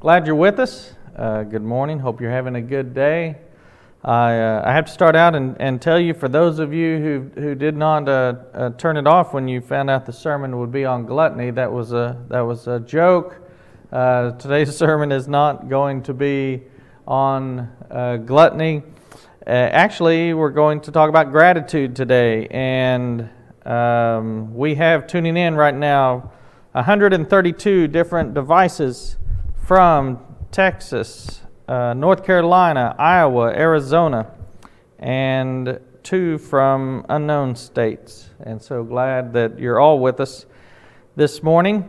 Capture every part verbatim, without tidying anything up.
Glad you're with us. Uh, good morning. Hope you're having a good day. I, uh, I have to start out and, and tell you, for those of you who who did not uh, uh, turn it off when you found out the sermon would be on gluttony, that was a that was a joke. Uh, today's sermon is not going to be on uh, gluttony. Uh, actually, we're going to talk about gratitude today, and um, we have tuning in right now one hundred thirty-two different devices from Texas, uh, North Carolina, Iowa, Arizona, and two from unknown states. And so glad that you're all with us this morning.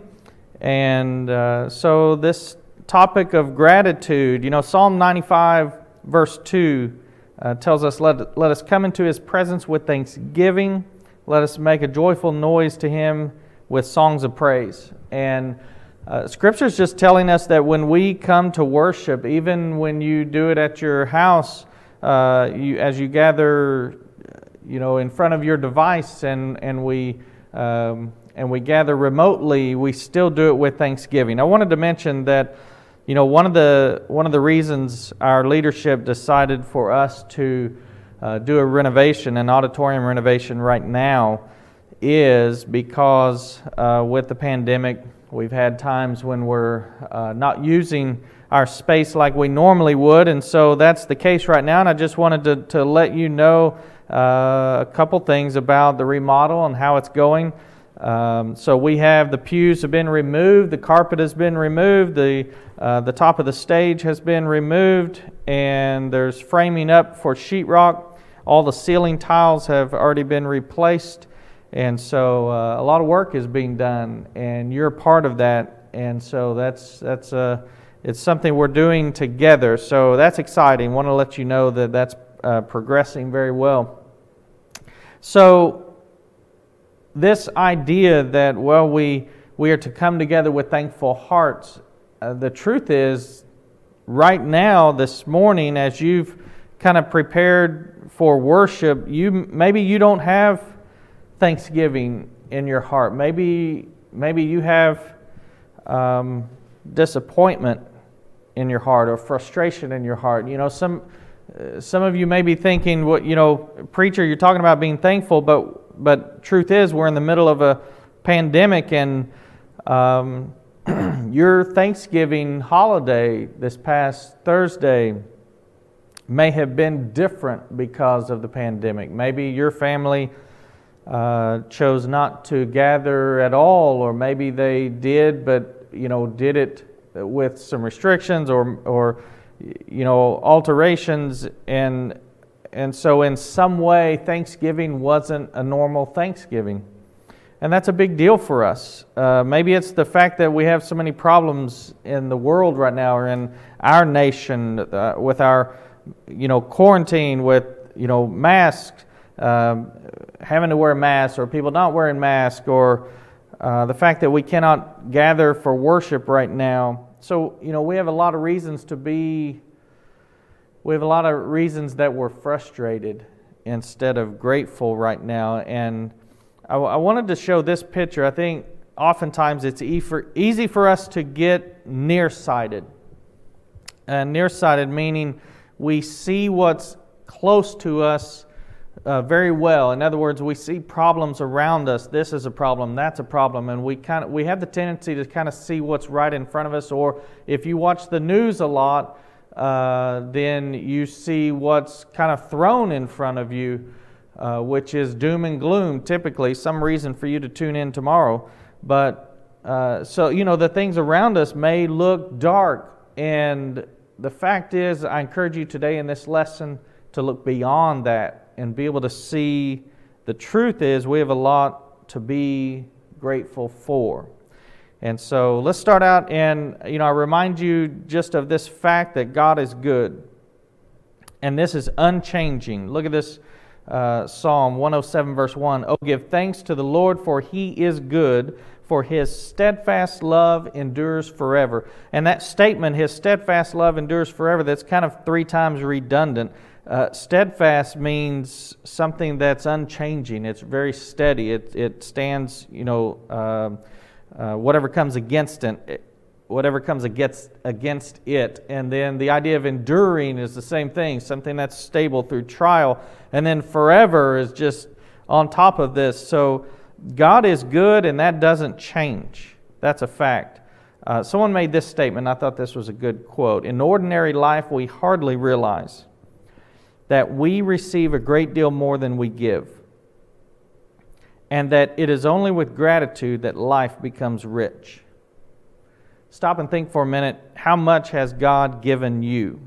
And uh, so this topic of gratitude, you know, Psalm ninety-five verse two uh, tells us, let, let us come into His presence with thanksgiving. Let us make a joyful noise to Him with songs of praise. And Uh, Scripture is just telling us that when we come to worship, even when you do it at your house, uh, you, as you gather, you know, in front of your device, and and we um, and we gather remotely, we still do it with thanksgiving. I wanted to mention that, you know, one of the one of the reasons our leadership decided for us to uh, do a renovation, an auditorium renovation right now, is because uh, with the pandemic, we've had times when we're uh, not using our space like we normally would, and so that's the case right now. And I just wanted to, to let you know uh, a couple things about the remodel and how it's going. Um, so we have the pews have been removed, the carpet has been removed, the uh, the top of the stage has been removed, and there's framing up for sheetrock. All the ceiling tiles have already been replaced. And so uh, a lot of work is being done, and you're part of that. And so that's that's uh, it's something we're doing together. So that's exciting. Want to let you know that that's uh, progressing very well. So this idea that well we we are to come together with thankful hearts. Uh, the truth is, right now, this morning, as you've kind of prepared for worship, you maybe you don't have thanksgiving in your heart. Maybe maybe you have um, disappointment in your heart or frustration in your heart. You know, some uh, some of you may be thinking, "What you know, preacher, you're talking about being thankful," but but truth is, we're in the middle of a pandemic, and um, your Thanksgiving holiday this past Thursday may have been different because of the pandemic. Maybe your family Uh, chose not to gather at all, or maybe they did, but you know did it with some restrictions or or you know alterations, and and so in some way Thanksgiving wasn't a normal Thanksgiving, and that's a big deal for us. Uh, maybe it's the fact that we have so many problems in the world right now, or in our nation, uh, with our you know quarantine, with you know masks. Um, having to wear a mask, or people not wearing masks, or uh, the fact that we cannot gather for worship right now. So, you know, we have a lot of reasons to be, we have a lot of reasons that we're frustrated instead of grateful right now. And I, I wanted to show this picture. I think oftentimes it's e for, easy for us to get nearsighted. And nearsighted meaning we see what's close to us Uh, very well. In other words, we see problems around us. This is a problem, that's a problem, and we kind of we have the tendency to kind of see what's right in front of us. Or if you watch the news a lot, uh, then you see what's kind of thrown in front of you, uh, which is doom and gloom. Typically, some reason for you to tune in tomorrow. But uh, so you know, the things around us may look dark, and the fact is, I encourage you today in this lesson to look beyond that and be able to see the truth is we have a lot to be grateful for. And so let's start out, and you know I remind you just of this fact that God is good, and this is unchanging. Look at this uh, Psalm one oh seven verse one. Oh, give thanks to the Lord, for He is good, for His steadfast love endures forever. And that statement, His steadfast love endures forever, that's kind of three times redundant. Uh, steadfast means something that's unchanging. It's very steady. It it stands, you know, uh, uh, whatever comes against it, whatever comes against against it. And then the idea of enduring is the same thing, something that's stable through trial. And then forever is just on top of this. So God is good, and that doesn't change. That's a fact. Uh, someone made this statement, and I thought this was a good quote. In ordinary life, we hardly realize that we receive a great deal more than we give, and that it is only with gratitude that life becomes rich. Stop and think for a minute. How much has God given you?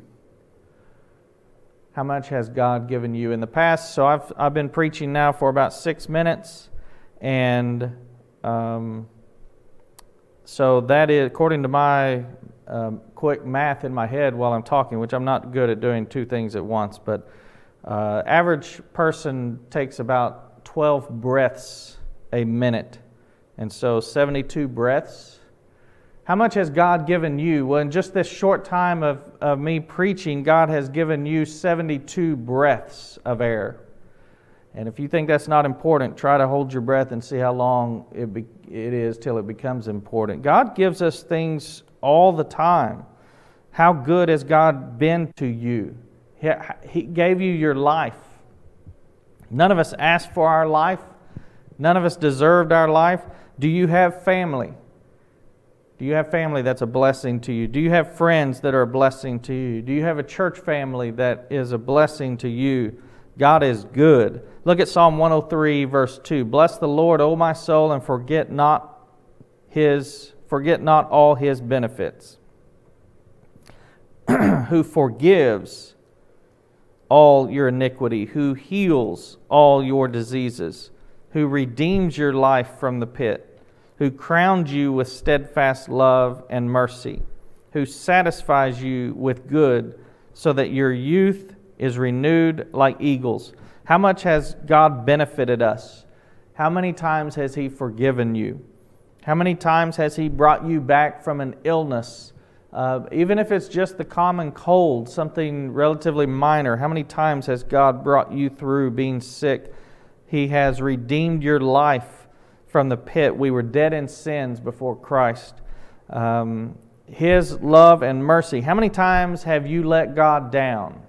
How much has God given you in the past? So I've I've been preaching now for about six minutes, and um, so that is, according to my um, quick math in my head while I'm talking, which I'm not good at doing two things at once, but uh, average person takes about twelve breaths a minute, and so seventy-two breaths. How much has God given you? Well, in just this short time of, of me preaching, God has given you seventy-two breaths of air. And if you think that's not important, try to hold your breath and see how long it be, it is till it becomes important. God gives us things all the time. How good has God been to you? He, he gave you your life. None of us asked for our life. None of us deserved our life. Do you have family? Do you have family that's a blessing to you? Do you have friends that are a blessing to you? Do you have a church family that is a blessing to you? God is good. Look at Psalm one oh three, verse two. Bless the Lord, O my soul, and forget not his, forget not all his benefits. Who forgives all your iniquity, who heals all your diseases, who redeems your life from the pit, who crowned you with steadfast love and mercy, who satisfies you with good, so that your youth is renewed like eagles. How much has God benefited us? How many times has He forgiven you? How many times has He brought you back from an illness? Uh, even if it's just the common cold, something relatively minor, how many times has God brought you through being sick? He has redeemed your life from the pit. We were dead in sins before Christ. Um, His love and mercy. How many times have you let God down?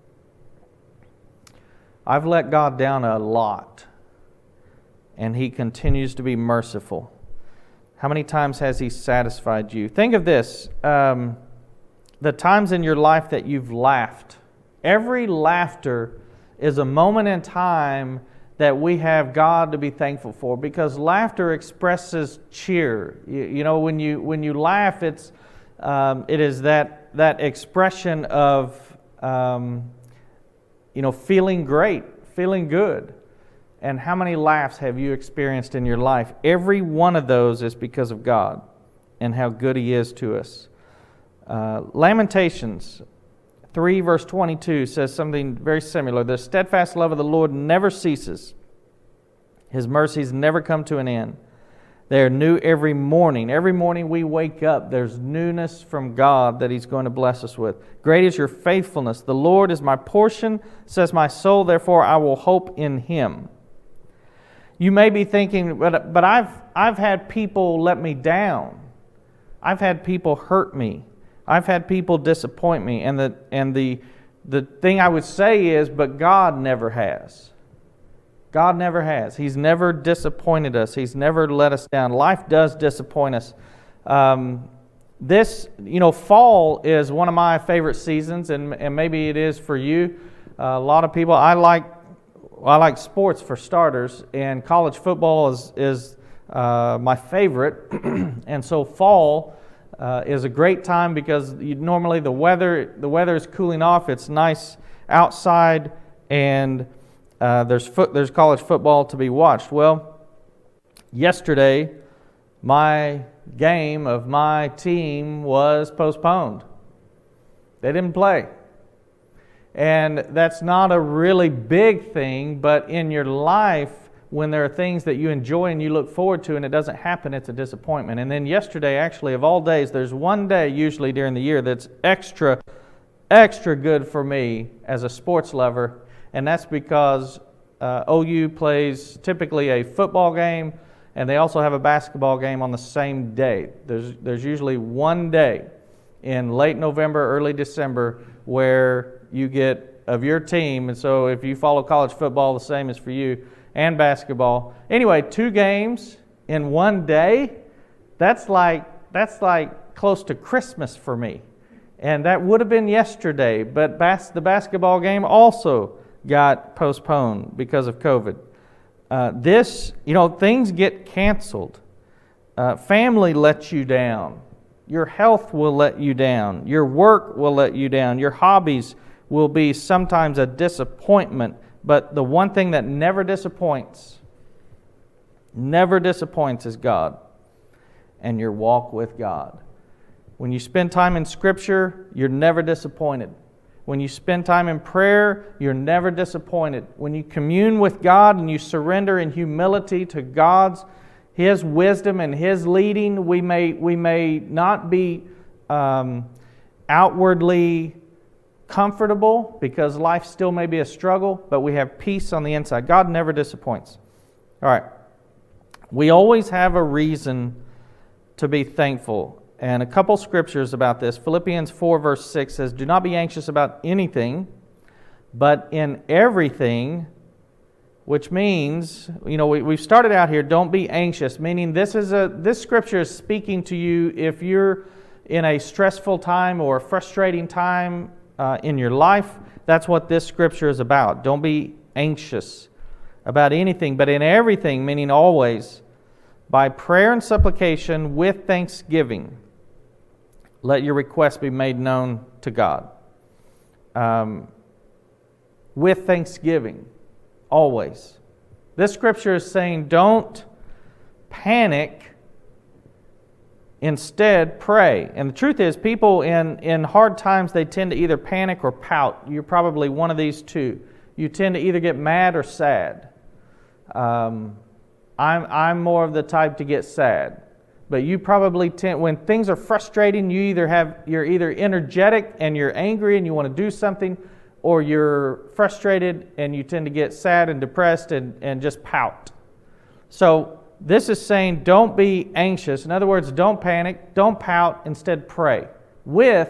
I've let God down a lot, and He continues to be merciful. How many times has He satisfied you? Think of this, um, the times in your life that you've laughed. Every laughter is a moment in time that we have God to be thankful for, because laughter expresses cheer. You, you know, when you when you laugh, it's um, it is that that expression of um, you know feeling great, feeling good. And how many laughs have you experienced in your life? Every one of those is because of God and how good He is to us. Uh, Lamentations three verse twenty-two says something very similar. The steadfast love of the Lord never ceases. His mercies never come to an end. They are new every morning. Every morning we wake up, there's newness from God that He's going to bless us with. Great is your faithfulness. The Lord is my portion, says my soul, therefore I will hope in Him. You may be thinking, but, but I've, I've had people let me down. I've had people hurt me. I've had people disappoint me, and the and the the thing I would say is, but God never has. God never has. He's never disappointed us. He's never let us down. Life does disappoint us. Um, this, you know, fall is one of my favorite seasons, and and maybe it is for you. Uh, a lot of people. I like I like sports for starters, and college football is is uh, my favorite, and so fall. Uh, is a great time because you, normally the weather the weather is cooling off. It's nice outside, and uh, there's foot, there's college football to be watched. Well, yesterday my game of my team was postponed. They didn't play, and that's not a really big thing. But in your life, when there are things that you enjoy and you look forward to and it doesn't happen, it's a disappointment. And then yesterday, actually, of all days, there's one day usually during the year that's extra, extra good for me as a sports lover, and that's because uh, O U plays typically a football game, and they also have a basketball game on the same day. There's there's usually one day in late November, early December, where you get of your team, and so if you follow college football, the same is for you, and basketball. Anyway, two games in one day, that's like that's like close to Christmas for me. And that would have been yesterday, but bas- the basketball game also got postponed because of COVID. Uh, this, you know, things get canceled. Uh, family lets you down. Your health will let you down. Your work will let you down. Your hobbies will be sometimes a disappointment. But the one thing that never disappoints, never disappoints is God and your walk with God. When you spend time in Scripture, you're never disappointed. When you spend time in prayer, you're never disappointed. When you commune with God and you surrender in humility to God's, His wisdom and His leading, we may we may not be um, outwardly comfortable because life still may be a struggle, but we have peace on the inside. God never disappoints. All right. We always have a reason to be thankful. And a couple scriptures about this. Philippians four verse six says, "Do not be anxious about anything, but in everything," which means, you know, we, we've started out here, don't be anxious, meaning this is a this scripture is speaking to you if you're in a stressful time or a frustrating time uh, in your life. That's what this scripture is about. Don't be anxious about anything, but in everything, meaning always, by prayer and supplication with thanksgiving, let your requests be made known to God. Um, with thanksgiving, always. This scripture is saying don't panic, instead pray. And the truth is, people in, in hard times, they tend to either panic or pout. You're probably one of these two. You tend to either get mad or sad. Um, I'm I'm more of the type to get sad. But you probably tend, when things are frustrating, you either have you're either energetic and you're angry and you want to do something, or you're frustrated and you tend to get sad and depressed and, and just pout. So this is saying don't be anxious. In other words, don't panic, don't pout, instead pray with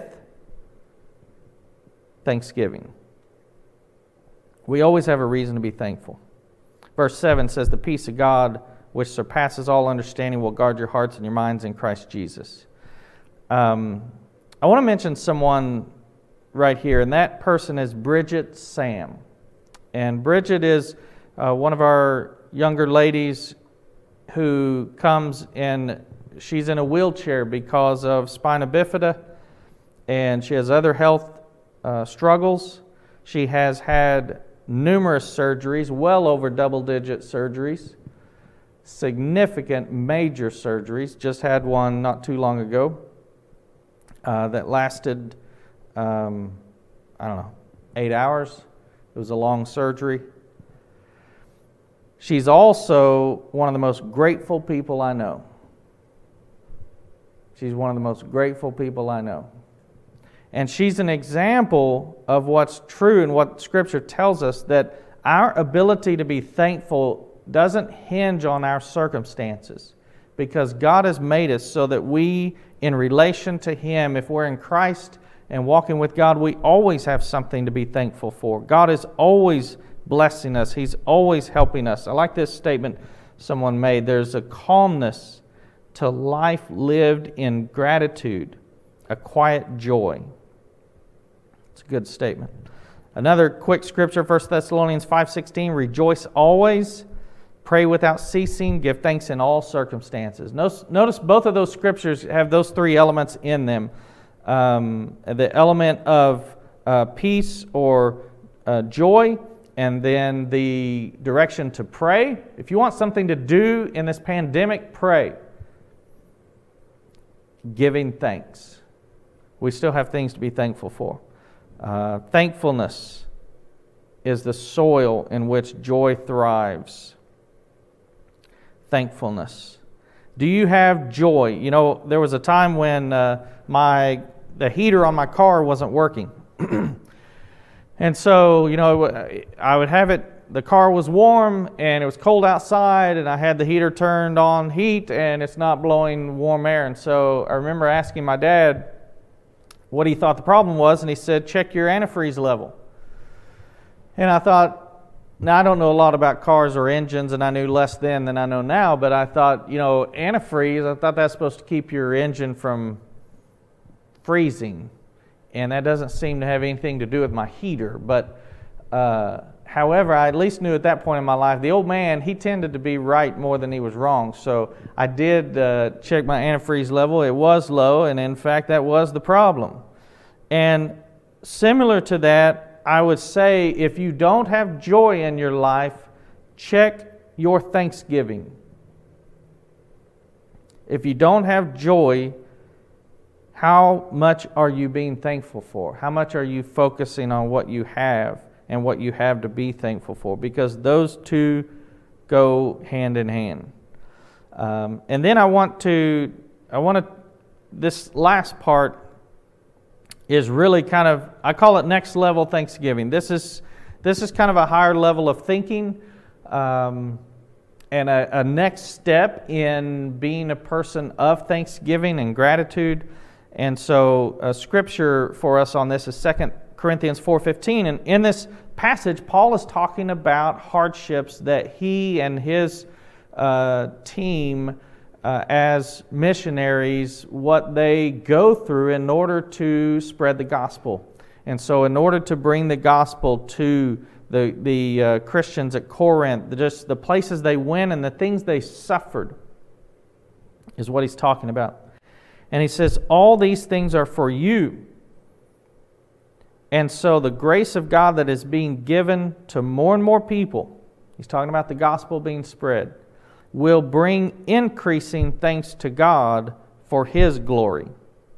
thanksgiving. We always have a reason to be thankful. Verse seven says, "The peace of God, which surpasses all understanding, will guard your hearts and your minds in Christ Jesus." Um, I want to mention someone right here, and that person is Bridget Sam. And Bridget is uh, one of our younger ladies who comes in, she's in a wheelchair because of spina bifida, and she has other health uh, struggles. She has had numerous surgeries, well over double-digit surgeries. Significant major surgeries. Just had one not too long ago uh, that lasted, um, I don't know, eight hours. It was a long surgery. She's also one of the most grateful people I know. She's one of the most grateful people I know. And she's an example of what's true and what Scripture tells us, that our ability to be thankful doesn't hinge on our circumstances, because God has made us so that we, in relation to Him, if we're in Christ and walking with God, we always have something to be thankful for. God is always blessing us. He's always helping us. I like this statement someone made. There's a calmness to life lived in gratitude, a quiet joy. It's a good statement. Another quick scripture, First Thessalonians five sixteen, "Rejoice always, pray without ceasing, give thanks in all circumstances." Notice both of those scriptures have those three elements in them. Um, the element of uh, peace or uh, joy, and then the direction to pray. If you want something to do in this pandemic, pray. Giving thanks. We still have things to be thankful for. Uh, thankfulness is the soil in which joy thrives. Thankfulness. Do you have joy? You know, there was a time when uh, my the heater on my car wasn't working. And so, you know, I would have it the car was warm and it was cold outside, and I had the heater turned on heat and it's not blowing warm air. And so I remember asking my dad what he thought the problem was, and he said, check your antifreeze level. And I thought, now I don't know a lot about cars or engines, and I knew less then than I know now, but I thought, you know, antifreeze, I thought that's supposed to keep your engine from freezing, and that doesn't seem to have anything to do with my heater. But uh, however, I at least knew at that point in my life, the old man, he tended to be right more than he was wrong. So I did uh, check my antifreeze level. It was low, and in fact, that was the problem. And similar to that, I would say if you don't have joy in your life, check your thanksgiving. If you don't have joy, how much are you being thankful for? How much are you focusing on what you have and what you have to be thankful for? Because those two go hand in hand. Um, and then I want to, I want to, this last part is really kind of, I call it next level Thanksgiving. This is this is kind of a higher level of thinking um, and a, a next step in being a person of thanksgiving and gratitude. And so a scripture for us on this is Second Corinthians four fifteen. And in this passage, Paul is talking about hardships that he and his uh, team Uh, as missionaries, what they go through in order to spread the gospel. And so in order to bring the gospel to the, the uh, Christians at Corinth, the, just the places they went and the things they suffered is what he's talking about. And he says, all these things are for you. And so the grace of God that is being given to more and more people, he's talking about the gospel being spread, will bring increasing thanks to God for His glory.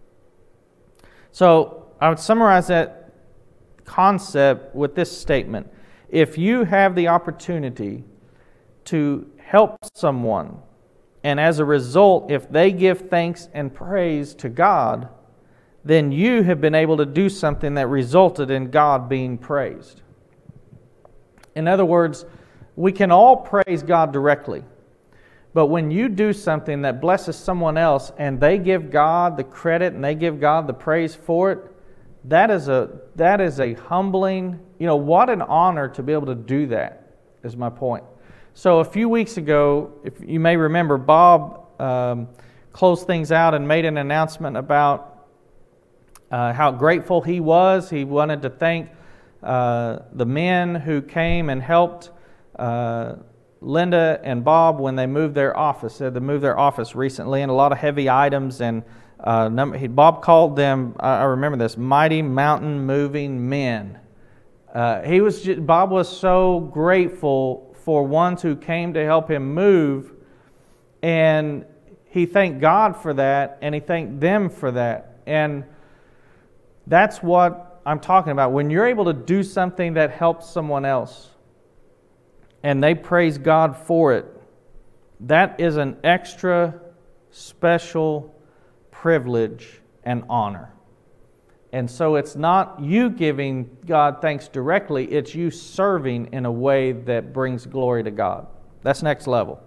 So I would summarize that concept with this statement. If you have the opportunity to help someone, and as a result, if they give thanks and praise to God, then you have been able to do something that resulted in God being praised. In other words, we can all praise God directly. But when you do something that blesses someone else and they give God the credit and they give God the praise for it, that is a that is a humbling, you know, what an honor to be able to do that, is my point. So a few weeks ago, if you may remember, Bob um, closed things out and made an announcement about uh, how grateful he was. He wanted to thank uh, the men who came and helped uh, Linda and Bob when they moved their office. They had to move their office recently, and a lot of heavy items. And uh, number, he, Bob called them, I remember this, mighty mountain moving men. Uh, he was just, Bob was so grateful for ones who came to help him move, and he thanked God for that, and he thanked them for that. And that's what I'm talking about. When you're able to do something that helps someone else, and they praise God for it, that is an extra special privilege and honor. And so it's not you giving God thanks directly, it's you serving in a way that brings glory to God. That's next level.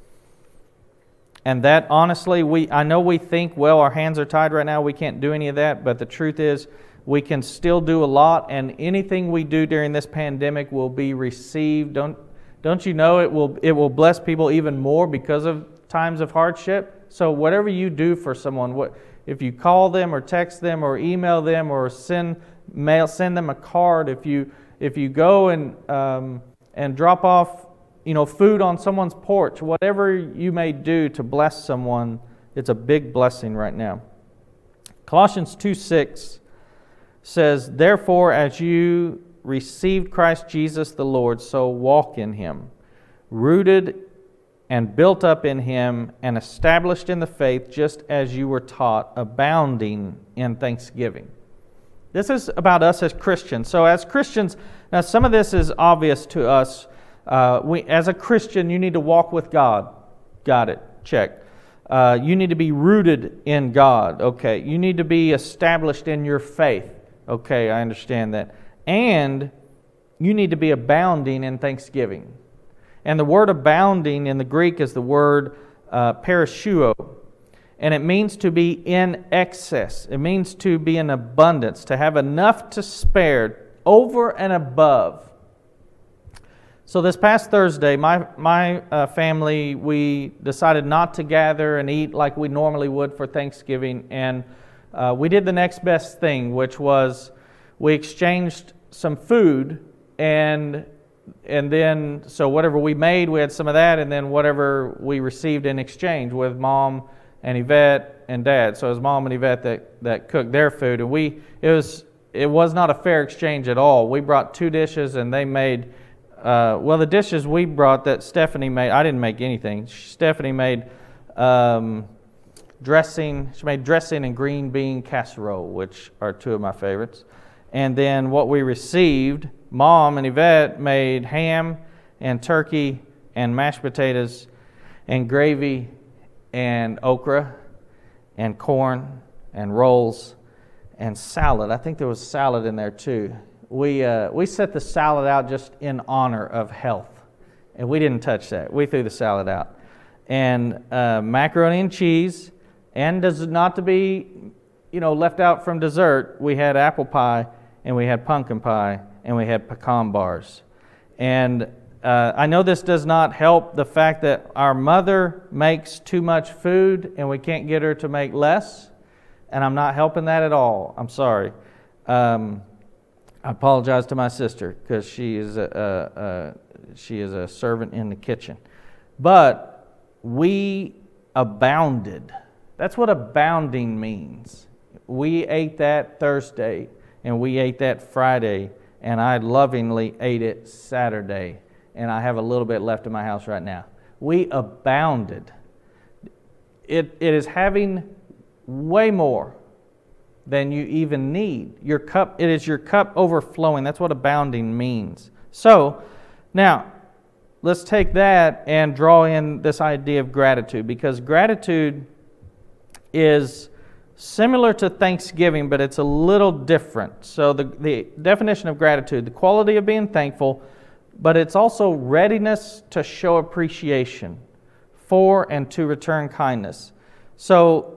And that, honestly, we I know we think, well, our hands are tied right now, we can't do any of that, but the truth is, we can still do a lot, and anything we do during this pandemic will be received. Don't Don't you know it will it will bless people even more because of times of hardship? So whatever you do for someone, what if you call them or text them or email them or send mail, send them a card. If you if you go and um, and drop off, you know, food on someone's porch, whatever you may do to bless someone, it's a big blessing right now. Colossians two six says, "Therefore, as you received Christ Jesus the Lord, so walk in Him, rooted and built up in Him, and established in the faith, just as you were taught, abounding in thanksgiving." This is about us as Christians. So as Christians, now some of this is obvious to us. Uh, we, as a Christian, you need to walk with God. Got it. Check. Uh, you need to be rooted in God. Okay. You need to be established in your faith. Okay, I understand that. And you need to be abounding in thanksgiving. And the word abounding in the Greek is the word uh, perishuo. And it means to be in excess. It means to be in abundance, to have enough to spare over and above. So this past Thursday, my, my uh, family, we decided not to gather and eat like we normally would for Thanksgiving. And uh, we did the next best thing, which was we exchanged some food and and then, so whatever we made, we had some of that, and then whatever we received in exchange with Mom and Yvette and Dad. So it was Mom and Yvette that, that cooked their food. And we, it was it was not a fair exchange at all. We brought two dishes and they made, uh, well, the dishes we brought that Stephanie made, I didn't make anything. Stephanie made um, dressing, she made dressing and green bean casserole, which are two of my favorites. And then what we received, Mom and Yvette made ham and turkey and mashed potatoes and gravy and okra and corn and rolls and salad. I think there was salad in there too. We uh, we set the salad out just in honor of health, and we didn't touch that. We threw the salad out. And uh, macaroni and cheese, and does not to be, you know, left out from dessert, we had apple pie and we had pumpkin pie and we had pecan bars. And uh, I know this does not help the fact that our mother makes too much food and we can't get her to make less. And I'm not helping that at all. I'm sorry. Um, I apologize to my sister because she is a, a, a she is a servant in the kitchen. But we abounded. That's what abounding means. We ate that Thursday and we ate that Friday, and I lovingly ate it Saturday, and I have a little bit left in my house right now. We abounded. It it is having way more than you even need. Your cup, it is your cup overflowing. That's what abounding means. So, now, let's take that and draw in this idea of gratitude, because gratitude is similar to thanksgiving, but it's a little different. So the, the definition of gratitude, the quality of being thankful, but it's also readiness to show appreciation for and to return kindness. So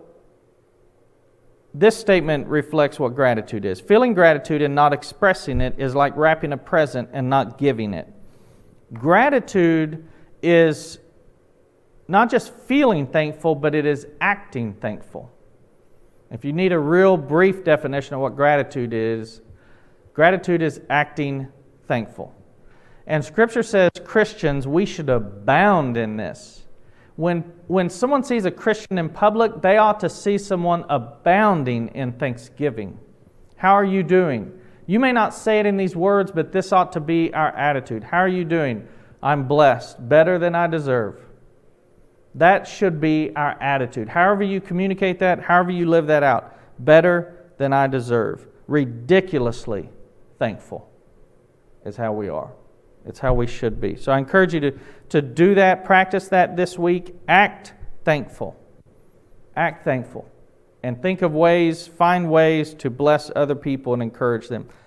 this statement reflects what gratitude is. Feeling gratitude and not expressing it is like wrapping a present and not giving it. Gratitude is not just feeling thankful, but it is acting thankful. If you need a real brief definition of what gratitude is, gratitude is acting thankful. And Scripture says, Christians, we should abound in this. When, when someone sees a Christian in public, they ought to see someone abounding in thanksgiving. How are you doing? You may not say it in these words, but this ought to be our attitude. How are you doing? I'm blessed, better than I deserve. That should be our attitude. However you communicate that, however you live that out, better than I deserve. Ridiculously thankful is how we are. It's how we should be. So I encourage you to, to do that, practice that this week. Act thankful. Act thankful. And think of ways, find ways to bless other people and encourage them.